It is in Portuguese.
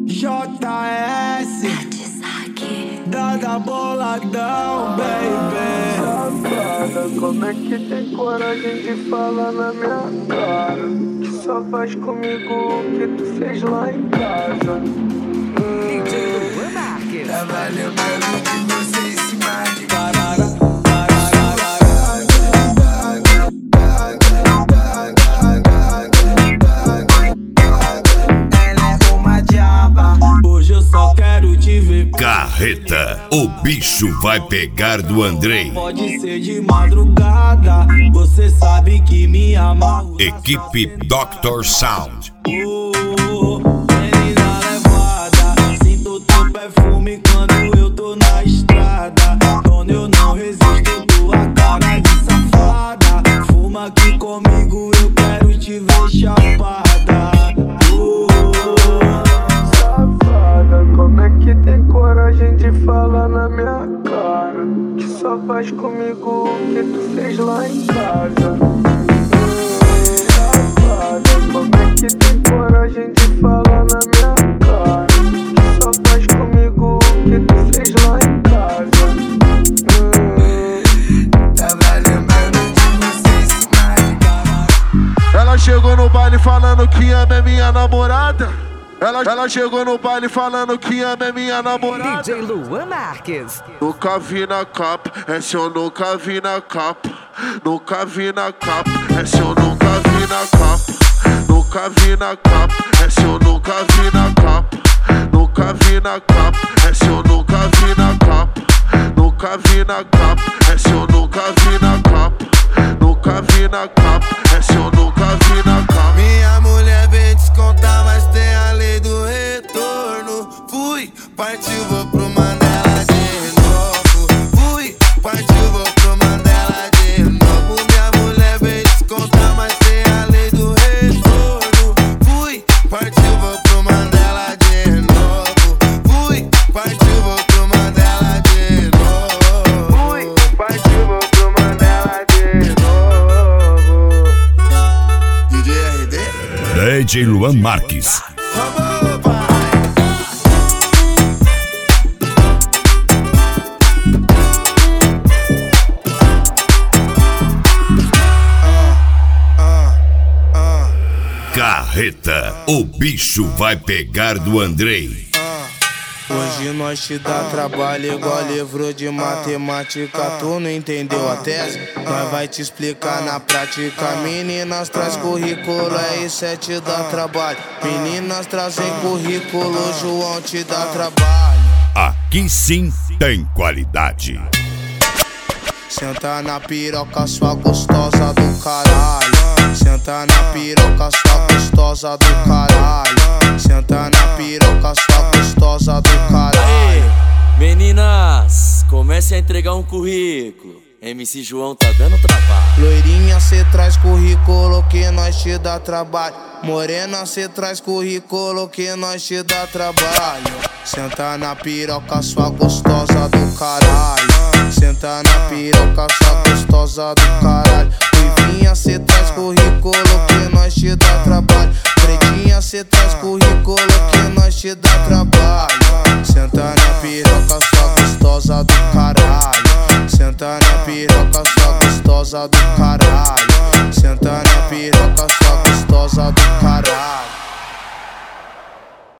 JS Dada boladão, baby. Safada, como é que tem coragem de falar na minha cara? Que só faz comigo o que tu fez lá em casa. Tava lembrando de você em cima de Carreta, o bicho vai pegar do Andrei. Pode ser de madrugada, você sabe que me ama. Equipe Dr. Sound. Menina levada, sinto teu perfume quando eu tô na estrada. Quando eu não resisto, tua cara de safada. Fuma aqui comigo, eu quero te ver chapada. Como é que tem coragem de falar na minha cara? Que só faz comigo o que tu fez lá em casa. Safada, como é que tem coragem de falar na minha cara? Que só faz comigo o que tu fez lá em casa. Tava lembrando de você em cima de cama. Ela chegou no baile falando que ama é minha namorada. Ela chegou no baile falando que ama é minha namorada. DJ Luan Marques. Nunca vi na capa, essa eu nunca vi na capa. Nunca vi na capa, essa eu nunca vi na capa. Nunca vi na capa, essa eu nunca vi na capa. Nunca vi na capa, essa eu nunca vi na capa. Nunca vi na capa, essa eu nunca vi na capa. Nunca vi na capa, essa eu nunca vi na capa. Minha mulher vem descontar, mas tem a lei do retorno. Fui, partiu, vou pro Mandela de novo. Fui, partiu, vou pro Mandela de novo. Minha mulher vem descontar, mas tem a lei do retorno. Fui, partiu, vou pro Mandela de novo. Fui, partiu, vou pro Mandela de novo. Fui, partiu, vou pro Mandela de novo. DJ Luan Marques. Carreta, o bicho vai pegar do Andrei. Hoje nós te dá trabalho igual livro de matemática. Tu não entendeu a tese? Nós vai te explicar na prática. Meninas traz currículo, isso é te dá trabalho. Meninas trazem currículo, João te dá trabalho. Aqui sim tem qualidade. Senta na piroca, sua gostosa do caralho. Senta na piroca, sua gostosa do caralho. Senta na piroca, sua gostosa do caralho. Meninas, comece a entregar um currículo. MC João tá dando trabalho. Loirinha, cê traz currículo que nós te dá trabalho. Morena, cê traz currículo que nós te dá trabalho. Senta na piroca, sua gostosa do caralho. Senta na piroca, sua gostosa do caralho. Ruivinha, cê traz currículo que nós te dá trabalho. Pretinha, cê traz currículo que nós te dá trabalho. Senta na piroca, sua gostosa do caralho. Senta na piroca, sua gostosa do caralho. Senta na piroca, sua gostosa do caralho.